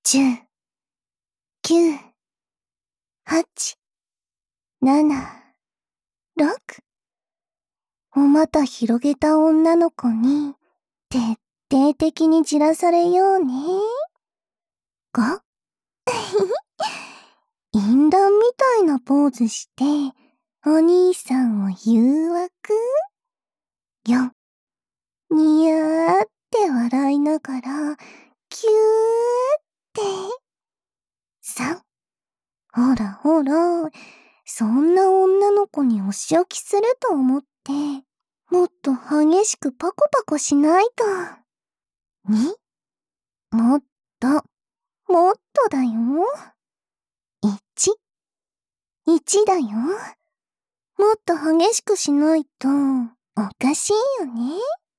10、9、8、7、6。お股広げた女の子に、徹底的にじらされようね。5、淫乱みたいなポーズして、お兄さんを誘惑。4、にやーって笑いながら、キューって。3、ほらほら、そんな女の子にお仕置きすると思って、もっと激しくパコパコしないと。2、もっと、もっとだよ。1、1だよ。もっと激しくしないと、おかしいよね。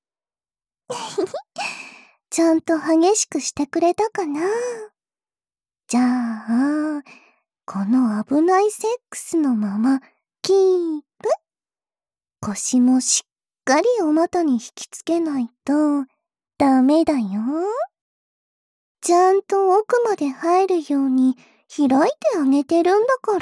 ちゃんと激しくしてくれたかな？じゃあ、この危ないセックスのまま、キープ。腰もしっかりお股に引きつけないと、ダメだよ。ちゃんと奥まで入るように開いてあげてるんだから。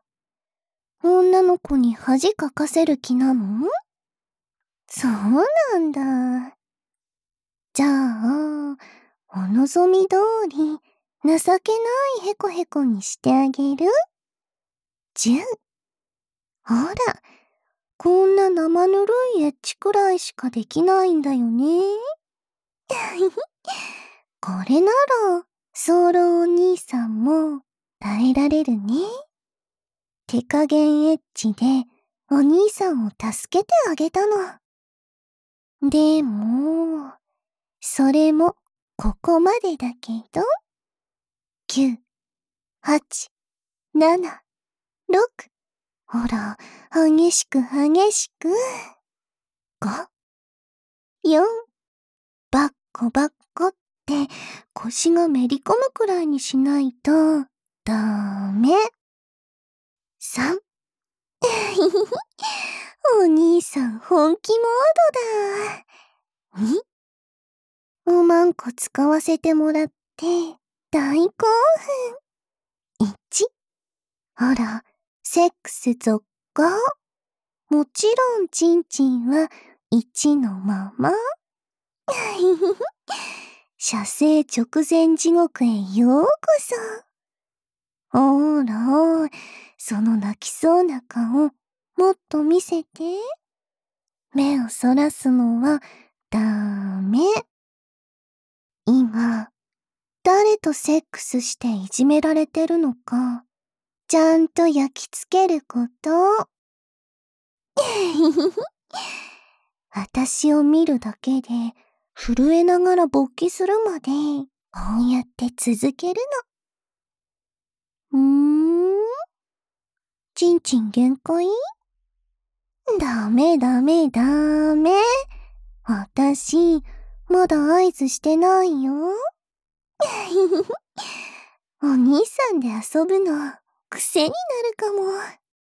女の子に恥かかせる気なの？そうなんだ。じゃあ、お望み通り、情けないヘコヘコにしてあげる？ 10。ほら、こんな生ぬるいエッチくらいしかできないんだよね。これなら、ソロお兄さんも耐えられるね。手加減エッチでお兄さんを助けてあげたの。でも、それもここまでだけど、9、8、7、6。ほら、激しく激しく。5、4、バッコバッコって腰がめり込むくらいにしないとダメ。3、お兄さん本気モードだ。2、おまんこ使わせてもらって大興奮。1、ほら、セックス続行。もちろんチンチンは1のまま。射精直前地獄へようこそ。ほら、その泣きそうな顔、もっと見せて。目をそらすのはダメ。今、誰とセックスしていじめられてるのか、ちゃんと焼き付けること。私を見るだけで、震えながら勃起するまで、こうやって続けるの。ちんちん限界？ダメダメダメ。私、まだ合図してないよ。お兄さんで遊ぶの、癖になるかも。